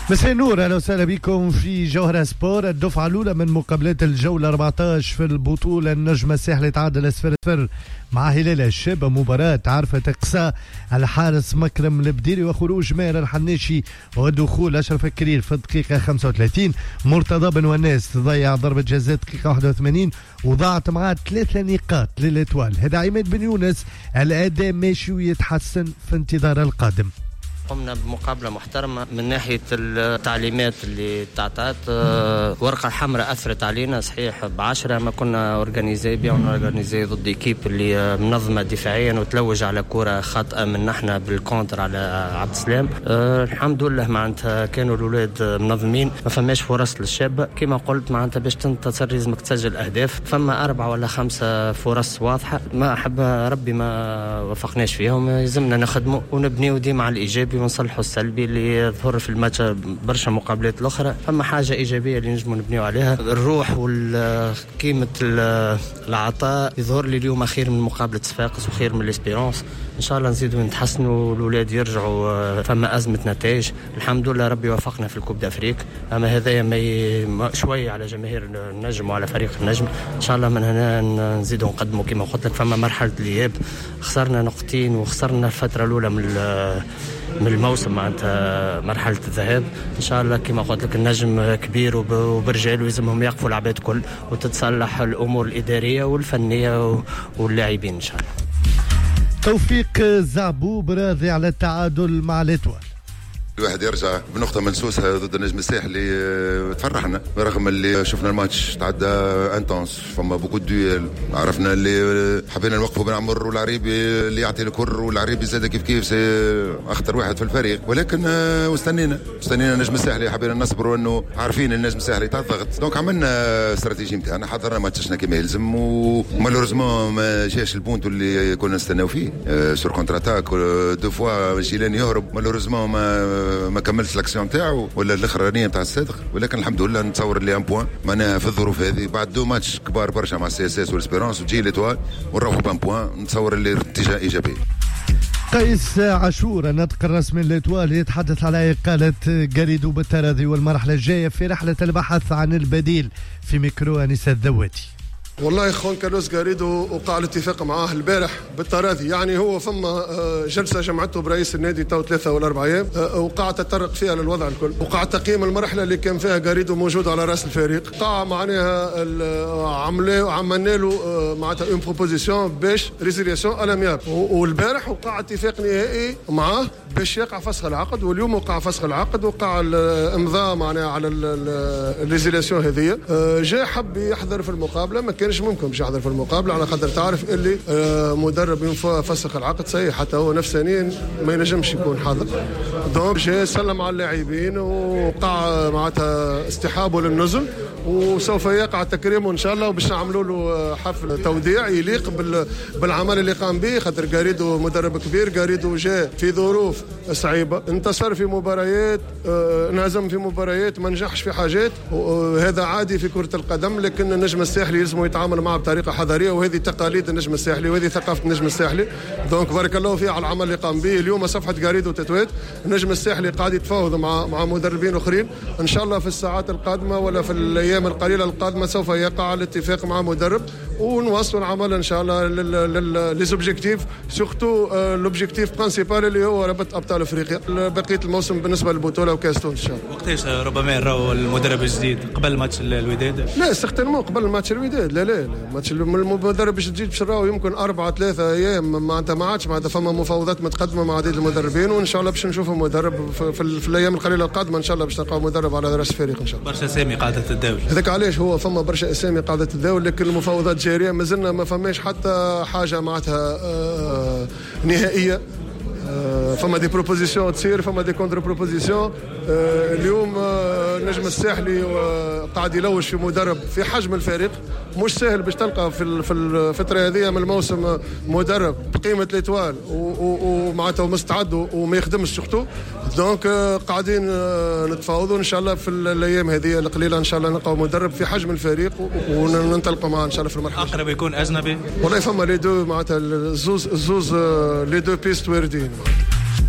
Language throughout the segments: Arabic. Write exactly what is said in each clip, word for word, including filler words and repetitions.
مساء النور، اهلا وسهلا بكم في جوهرة سبور. الدفعة الأولى من مقابلات الجولة أربعة عشر في البطولة، النجم الساحلي تعادل صفر صفر مع هلال الشاب. مباراة عرفت اقصاء الحارس مكرم البديري وخروج ماهر الحناشي ودخول أشرف الكرير في الدقيقة خمسة وثلاثين. مرتضى بن وناس ضيع ضربة جزاء دقيقة واحد وثمانين وضاعت معاه ثلاثة نقاط للإتوال. هذا عماد بن يونس، الأداء ماشي ويتحسن في انتظار القادم. قمنا بمقابلة محترمة من ناحية التعليمات اللي تعطات. ورقة حمراء أثرت علينا صحيح بعشرة، ما كنا أورجانيزي بيان أورجانيزي ضد إيكيب اللي منظمة دفاعيا وتلوج على كرة خاطئة من نحنا بالكونتر على عبد السلام. أه الحمد لله معناتها كانوا الأولاد منظمين، ما فماش فرص للشابة كما قلت. معناتها باش تنتصر لازمك تسجل أهداف، فما أربعة ولا خمسة فرص واضحة ما أحب ربي ما وفقناش فيهم. يلزمنا نخدموا ونبنيو ديما على الإيجابي ونصلحوا السلبي اللي ظهر في الماتش برشا مقابلات الاخرى. فما حاجه ايجابيه اللي نجموا نبنيو عليها، الروح وقيمه العطاء يظهر لي اليوم خير من مقابله صفاقس وخير من الاسبيرونس. ان شاء الله نزيدوا نتحسنوا والاولاد يرجعوا. فما ازمه نتائج، الحمد لله ربي وفقنا في الكوب دافريك، اما هذايا ما شويه على جماهير النجم وعلى فريق النجم. ان شاء الله من هنا نزيدوا نقدموا كما قلت لك. فما مرحله الاياب خسرنا نقطتين وخسرنا الفتره الاولى من من الموسم معناتها مرحله الذهاب. ان شاء الله كما قلت لك النجم كبير وبرجال ويلزمهم يقفوا العباد كل وتتصلح الامور الاداريه والفنيه واللاعبين ان شاء الله. توفيق زعبوب راضي على التعادل مع الاتوال. الواحد يرجع بنقطة منسوسة ضد النجم الساحلي تفرحنا، رغم اللي شفنا الماتش تعدى انتونس، فما بوكو دويل. عرفنا اللي حبينا نوقفوا بن عمر والعريبي اللي يعطي الكر، والعريبي زاد كيف كيف سي اخطر واحد في الفريق، ولكن واستنينا استنينا النجم الساحلي. حبينا نصبروا انه عارفين النجم الساحلي تاع الضغط، دونك عملنا استراتيجي نتاعنا، حضرنا ماتشنا كما يلزم، ومالوريزمون ما جاش البونت اللي كنا نستناو فيه. سور كونتر اتاك دو فوا جيلاني يهرب، مالوريزمون ما ما كملش الاكسيون نتاعو ولا الاخرانيه نتاع الصدق، ولكن الحمد لله نتصور اللي ان بوان معناها في الظروف هذه بعد دو ماتش كبار برشا مع السي اس اس والاسبيرونس وتجي ليتوال ونروحوا بان بوان، نتصور اللي اتجاه ايجابي. قيس عاشور الناطق الرسمي للإتوال يتحدث على إقالة جريدو بالتراضي والمرحلة الجاية في رحلة البحث عن البديل في ميكرو أنيس الذواتي. والله خوان كارلوس غاريدو وقع الاتفاق معاه البارح بالتراضي، يعني هو فما جلسه جمعته برئيس النادي تو ثلاثه ولا اربع ايام، وقع تطرق فيها للوضع الكل، وقع تقييم المرحله اللي كان فيها غاريدو موجود على راس الفريق، قاع معناها عملوا عملنا له معناتها اون بروبوزيسيون باش ريزيلياسيون الامياب، والبارح وقع اتفاق نهائي معاه باش يقع فسخ العقد، واليوم وقع فسخ العقد وقع الامضاء معناها على الريزيلياسيون هذه. جاء حب يحضر في المقابله، ما كانش ممكن باش يحضر في المقابله على خاطر تعرف اللي مدرب يفسخ العقد صحيح حتى هو نفسانيا ما ينجمش يكون حاضر، دونك جاء سلم على اللاعبين وقع معناتها استحابه للنزل، وسوف يقع تكريمه ان شاء الله، وباش نعملوا له حفل توديع يليق بالعمل اللي قام به، خاطر غاريدو مدرب كبير. غاريدو جاء في ظروف صعيبه، انتصر في مباريات، انهزم في مباريات، ما نجحش في حاجات، وهذا عادي في كره القدم، لكن النجم الساحلي لازم يتعامل معه بطريقه حضاريه، وهذه تقاليد النجم الساحلي وهذه ثقافه النجم الساحلي. دونك بارك الله فيه على العمل اللي قام به. اليوم صفحه غاريدو تتوات، النجم الساحلي قاعد يتفاوض مع مع مدربين اخرين، ان شاء الله في الساعات القادمه ولا في الايام القليله القادمه سوف يقع الاتفاق مع مدرب، ونواصلوا العمل ان شاء الله لي زوبجيكتيف، سورتو لوبجيكتيف برينسيبال اللي هو ربط ابطال افريقيا بقيه الموسم بالنسبه للبطوله وكاس تونس ان شاء الله. وقتاش ربما نراو المدرب الجديد؟ قبل ماتش الوداد؟ لا سيغتينمون قبل ماتش الوداد، لا لا ماتش المدرب باش تجي باش نراو يمكن أربعة ثلاثة أيام، معناتها ما عادش معناتها فما مفاوضات متقدمة مع عديد المدربين، وإن شاء الله باش نشوفوا مدرب في, في, في الأيام القليلة القادمة إن شاء الله باش نلقاو مدرب على رأس الفريق إن شاء الله. برشا أسامي قاعدة تتداول، هذاك علاش هو فما برشا أسامي قاعدة تتداول، لكن المفاوضات جارية، مازلنا ما فماش حتى حاجة معناتها آه نهائية. فما دي بروبوزيسيون تصير، فما دي كونتر بروبوزيسيون. اليوم النجم الساحلي قاعد يلوش في مدرب في حجم الفريق، مش سهل باش تلقى في في الفتره هذه من الموسم مدرب بقيمه الاتوال ومعناتها مستعد وما يخدمش سورتو. دونك قاعدين نتفاوضوا ان شاء الله في الايام هذه القليله ان شاء الله نلقاو مدرب في حجم الفريق وننطلقوا معاه ان شاء الله في المرحله. اقرب يكون اجنبي؟ والله فما لي دو معناتها الزوز الزوز لي دو بيست واردين.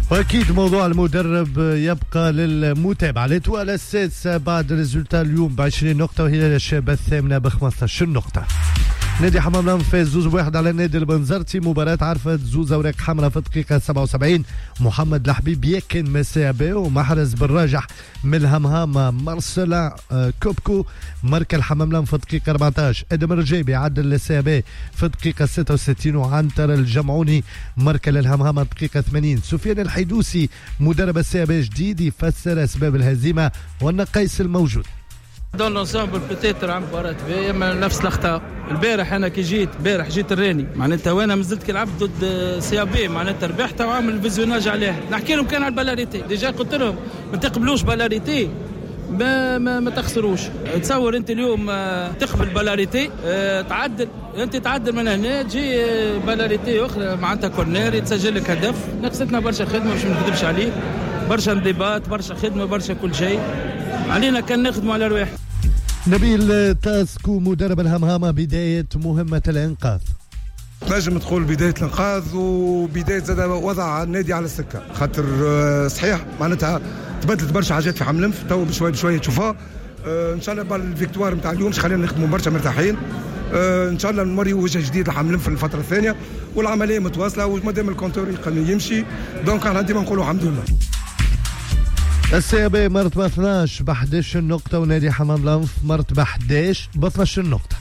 واكيد موضوع المدرب يبقى للمتابعه. الاتوال السادسه بعد ريزولتا اليوم ب عشرين نقطه، وهلال الشابه الثامنه ب خمسة عشر نقطه. نادي حمام لام فاز زوز بواحد على النادي البنزرتي. مباراة عرفت زوز اوراق حمراء في الدقيقة سبعة وسبعين. محمد الحبيب يكن مسابة ومحرز بالراجح من الهمهامة مارسيلا كوبكو. ماركا الحمام لام في الدقيقة أربعة عشر. ادم الرجيبي عدل لسابة في الدقيقة ستة وستين، وعنتر الجمعوني ماركا للهمهامة الدقيقة ثمانين. سفيان الحيدوسي مدرب السابة جديد يفسر اسباب الهزيمة والنقيس الموجود. دون لونسامبل بوتيتر عم مباراة باهية، اما نفس الاخطاء. البارح انا كي جيت البارح جيت الراني معناتها وانا مازلت كي لعبت ضد سي بي معناتها ربحت وعامل فيزيوناج عليها. نحكي لهم كان على البلاريتي ديجا، قلت لهم ما تقبلوش بلاريتي ما ما, ما تخسروش. تصور انت اليوم تقبل بلاريتي اه تعدل، انت تعدل من هنا تجي بلاريتي اخرى معناتها كورنير يتسجل لك هدف. نقصتنا برشا خدمه باش ما نكذبش عليك، برشا انضباط برشا خدمه برشا كل شيء. علينا كان نخدموا على رواح. نبيل تاسكو مدرب الهمهامة بداية مهمة الإنقاذ. نجم تقول بداية الإنقاذ وبداية زاد وضع النادي على السكة، خاطر صحيح معناتها تبدلت برشا حاجات في حملنف تو بشوي بشوي تشوفها. إن شاء الله بالفيكتوار نتاع اليوم خلينا نخدموا برشا مرتاحين. إن شاء الله نوري وجه جديد لحملنف في الفترة الثانية، والعملية متواصلة ومادام الكونتور يمشي دونك احنا ديما نقولوا الحمد لله. السيابي مرتبة اثنا عشر ب أحد عشر نقطة، ونادي حمام لانف مرتبة أحد عشر ب اثنا عشر نقطة.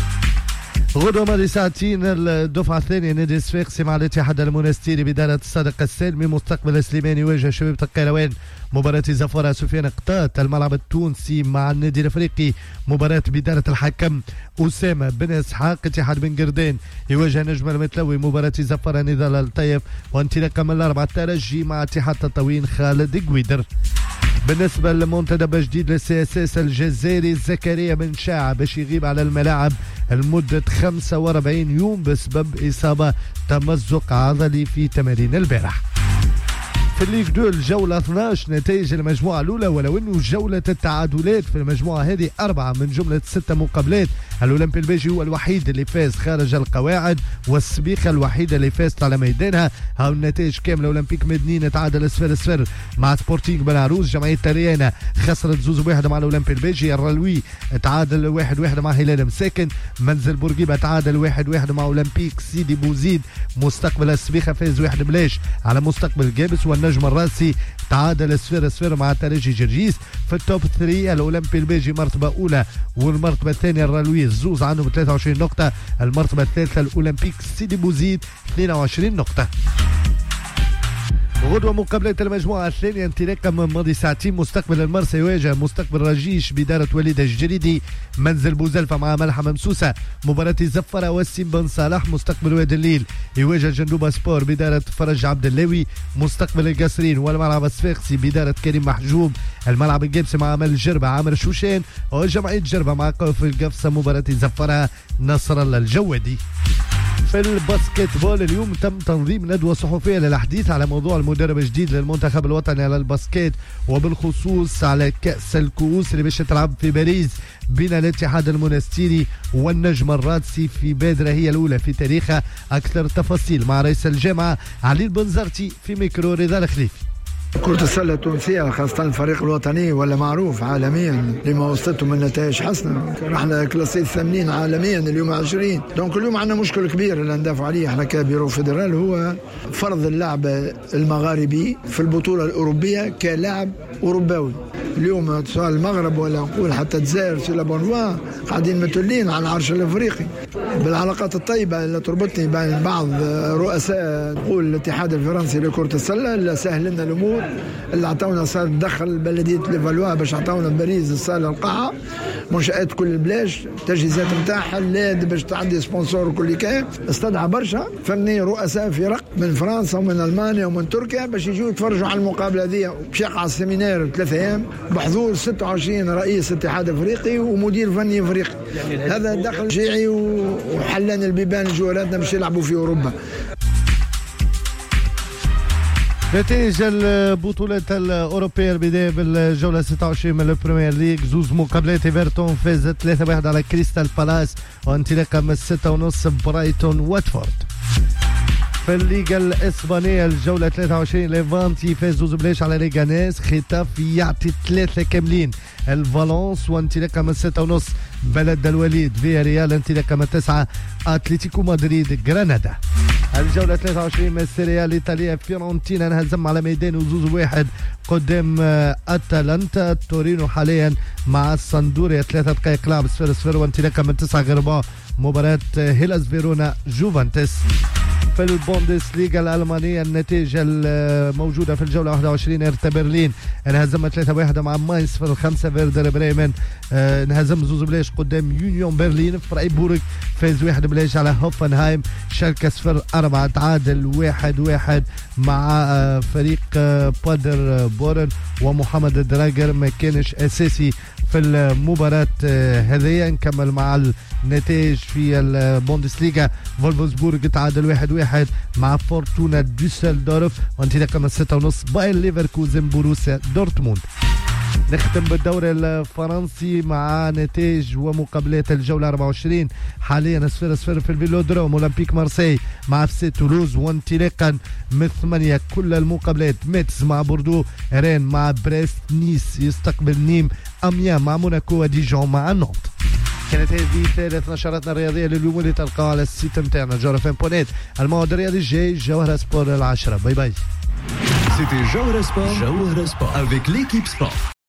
غدوة ماضي ساعتين الدفعة الثانية نادي الصفاقسي مع الاتحاد المنستيري بدالة الصادق السالمي. مستقبل السليماني يواجه شباب القيروان. مباراة زفارة سفيان قطات الملعب التونسي مع النادي الافريقي. مباراة بدالة الحكم أسامة بن اسحاق. اتحاد بن قردان يواجه نجم المتلوي. مباراة زفارة نضال الطيب. وانطلاقا من الأربعة الترجي مع اتحاد تطاوين خالد قويدر. بالنسبة لمنتدب جديد للسي اس اس الجزائري زكريا بن شاع باش يغيب على الملاعب لمدة خمسة وأربعين يوم بسبب إصابة تمزق عضلي في تمارين البارح. في الليغ دو الجولة اثنا عشر نتائج المجموعة الأولى، ولو أنه جولة التعادلات في المجموعة هذه أربعة من جملة ستة مقابلات. الأولمبي البيجي هو الوحيد اللي فاز خارج القواعد، والسبيخة الوحيدة اللي فازت على ميدانها. هاو النتائج كاملة: أولمبيك مدنين تعادل صفر صفر مع سبورتينغ بنعروس. جمعية تريانا خسرت زوز واحد مع الأولمبي البيجي. الرلوي تعادل واحد واحد مع هلال مساكن. منزل بورقيبة تعادل واحد واحد مع أولمبيك سيدي بوزيد. مستقبل السبيخة فاز واحد بلاش على مستقبل جابس. والنجم الراسي تعادل صفر صفر مع ترجي جرجيس. في التوب ثلاثة الأولمبي البيجي مرتبة أولى، والمرتبة الثانية الرلوي الزوز عندهم ثلاثة وعشرين نقطة. المرتبة الثالثة الأولمبيك سيدي بوزيد اثنين وعشرين نقطة. غدوة مقابلات المجموعة الثانية انطلاقا من ماضي ساعتين. مستقبل المرسى يواجه مستقبل رجيش بدارة وليد الجريدي. منزل بوزلفة مع ملحة ممسوسة. مباراة زفرة وسيم بن صالح. مستقبل وادي الليل يواجه جندوبة سبور بدارة فرج عبد اللاوي. مستقبل القصرين والملعب الصفاقسي بدارة كريم محجوب. الملعب الجبسي مع عمل الجربة عامر شوشان. وجمعية جربة مع قوف القفصة. مباراة زفرة نصر الله الجوادي. في الباسكت بول اليوم تم تنظيم ندوة صحفية للحديث على موضوع المدرب الجديد للمنتخب الوطني على الباسكت، وبالخصوص على كأس الكؤوس اللي باش تلعب في باريس بين الاتحاد المنستيري والنجم الرادسي في بادرة هي الأولى في تاريخها. أكثر تفاصيل مع رئيس الجامعة علي البنزرتي في ميكرو رضا الخليفي. كرة السلة التونسية خاصة الفريق الوطني ولا معروف عالميا لما وصلته من نتائج حسنة. احنا كلاسي الثامنين عالميا اليوم عشرين. دونك اليوم عندنا مشكل كبير اللي ندافع عليه احنا كبيرو فيدرال، هو فرض اللاعب المغاربي في البطولة الأوروبية كلاعب أوروباوي. اليوم سواء المغرب ولا نقول حتى الجزائر سي لابونفوا قاعدين متولين على العرش الافريقي. بالعلاقات الطيبه اللي تربطني بين بعض رؤساء نقول الاتحاد الفرنسي لكره السله اللي سهل لنا الامور، اللي عطاونا صار دخل بلديه ليفالوا باش عطاونا باريس الصاله القاعه، منشات كل البلاش، تجهيزات نتاعها، لا باش تعدي سبونسور وكل كان، استدعى برشا فهمني رؤساء فرق من فرنسا ومن المانيا ومن تركيا باش يجوا يتفرجوا على المقابله هذه. باش يقع السيمينار ثلاثة ايام بحضور ستة وعشرين رئيس اتحاد افريقي ومدير فني افريقي. هذا دخل شيعي وحلان البيبان جواراتنا باش يلعبوا في اوروبا. نتائج البطولات الأوروبية البداية بالجولة ستة وعشرين من البريمير ليج. زوز مقابلات ايفرتون فاز ثلاثة واحد على كريستال بالاس، وانطلاقا من ستة ونص برايتون واتفورد. في الليغا الإسبانية الجولة ثلاثة وعشرين ليفانتي فاز زوز بلاش على ليغانيس. ختاف يعطي ثلاثة كاملين الفالونس وانطلاقة من ستة ونص بلد الوليد. فيا ريال انطلاقة من تسعة أتلتيكو مدريد غرناطة. الجولة ثلاثة وعشرين من السيريا الإيطالية فيورنتينا انهزم على ميدان وزوز واحد قدام أتلانتا. تورينو حاليا مع الصندوريا ثلاثة دقائق لعب صفر صفر وانطلاقة من تسعة غرباء مباراة هيلاس فيرونا جوفنتوس. في البوندسليغا الألمانية النتيجة الموجودة في الجولة واحد وعشرين إرتا برلين انهزم ثلاثة واحد مع ماينز في الخمسة. فيردر بريمن انهزم زوز بلاش قدام يونيون برلين. فرايبورغ فاز واحد بلاش على هوفنهايم. شالكة صفر أربعة تعادل واحد واحد مع فريق بادر بورن ومحمد الدراجر ما كانش أساسي في المباراة هذه. نكمل مع النتائج في البوندسليغا. فولفسبورغ تعادل واحد واحد مع فورتونا دوسلدورف وانطلاقة من ستة ونص باير ليفركوزن بوروسيا دورتموند. نختم بالدوري الفرنسي مع نتائج ومقابلات الجولة أربعة وعشرين. حاليا صفر صفر في الفيلودروم. اولمبيك مارسي مع اف سي تولوز وانطلاقا من ثمانية كل المقابلات. ميتس مع بوردو. رين مع بريست. نيس يستقبل نيم. اميان مع موناكو وديجون مع نونت. كانت هذه ثالث نشراتنا الرياضية لليوم اللي تلقاها على السيت متاعنا جوهرة فان بونيت. الموعد الرياضي الجاي جوهرة سبور العشرة. باي باي. C'était Jawhara Sport. Jawhara Sport avec l'équipe sport.